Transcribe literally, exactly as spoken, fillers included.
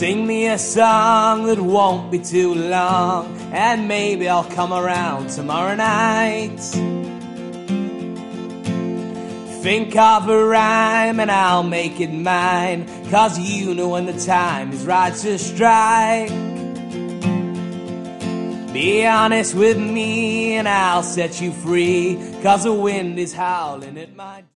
Sing me a song that won't be too long, and maybe I'll come around tomorrow night. Think of a rhyme and I'll make it mine, 'cause you know when the time is right to strike. Be honest with me and I'll set you free, 'cause the wind is howling at my